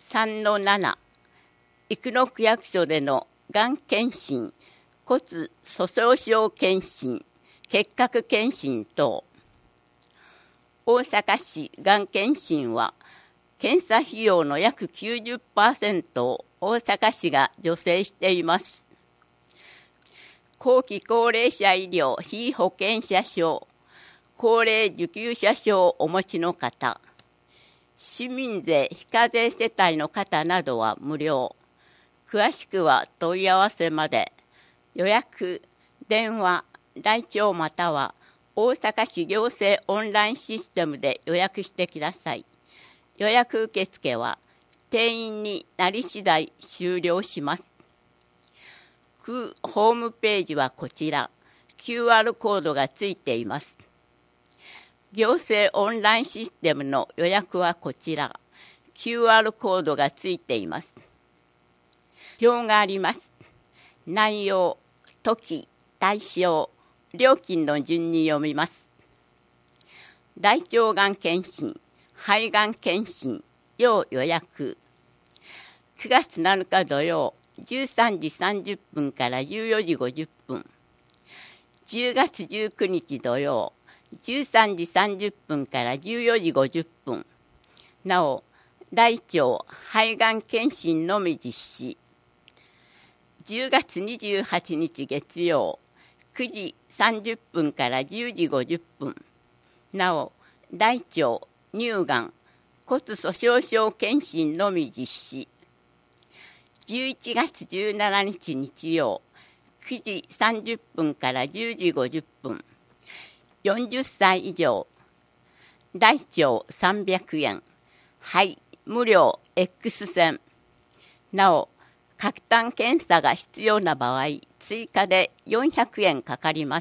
3-7 生野区役所でのがん検診、骨粗しょう症検診、結核検診等。大阪市がん検診は検査費用の約 90% を大阪市が助成しています。後期高齢者医療被保険者証、高齢受給者証をお持ちの方、市民税非課税世帯の方などは無料。詳しくは問い合わせまで。予約、電話、来庁または大阪市行政オンラインシステムで予約してください。予約受付は定員になり次第終了します。区ホームページはこちら。QR コードがついています。行政オンラインシステムの予約はこちら。QR コードがついています。表があります。内容、時、対象、料金の順に読みます。大腸がん検診、肺がん検診、要予約。9月7日土曜、13時30分から14時50分。10月19日土曜、13時30分から14時50分。なお、大腸、肺がん検診のみ実施。10月28日月曜、9時30分から10時50分。なお、大腸、乳がん、骨粗しょう症検診のみ実施。11月17日日曜、9時30分から10時50分。40歳以上、大腸300円、肺無料 X 線。なお、喀痰検査が必要な場合、追加で400円かかります。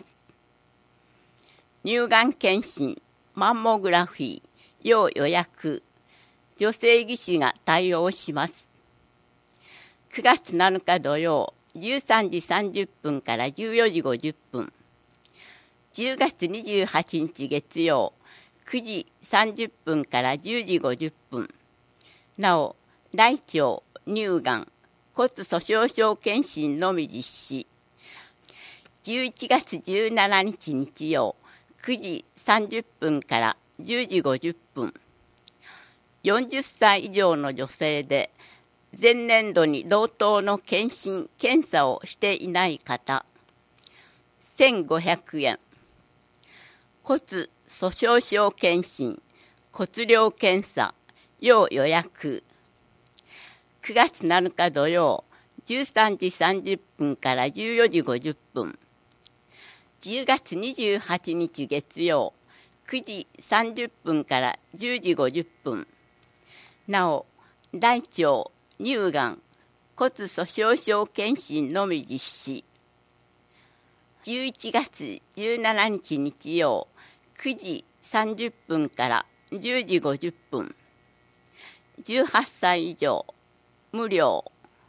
乳がん検診、マンモグラフィー、要予約、女性技師が対応します。9月7日土曜、13時30分から14時50分。10月28日月曜、9時30分から10時50分。なお、大腸、乳がん、骨粗しょう症検診のみ実施。11月17日日曜、9時30分から10時50分。40歳以上の女性で、前年度に同等の検診・検査をしていない方、1500円。骨粗しょう症検診、骨量検査、要予約。9月7日土曜、13時30分から14時50分。10月28日月曜、9時30分から10時50分。なお、大腸、乳がん、骨粗しょう症検診のみ実施。11月17日日曜、9時30分から10時50分。18歳以上、無料。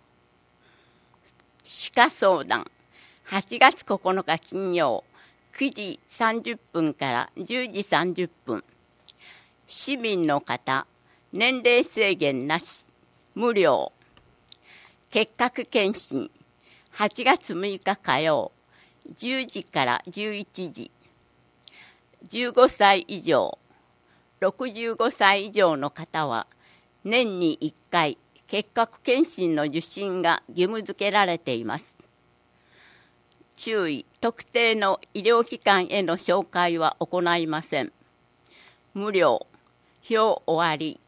歯科相談、8月9日金曜、9時30分から10時30分。市民の方、年齢制限なし、無料。結核検診、8月6日火曜、10時から11時。15歳以上、65歳以上の方は、年に1回、結核検診の受診が義務付けられています。注意、特定の医療機関への紹介は行いません。無料、表終わり。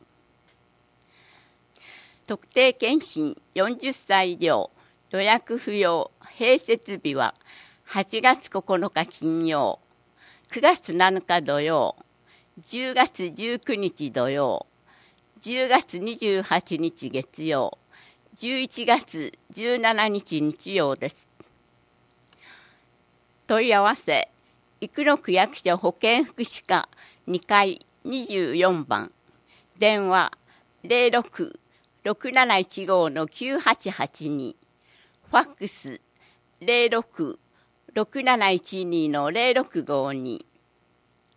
特定健診40歳以上予約不要併設日は8月9日金曜、9月7日土曜、10月19日土曜、10月28日月曜、11月17日日曜です。問い合わせ、生野区役所保健福祉課2階24番、電話06-6715-9882、ファックス06-6712-0652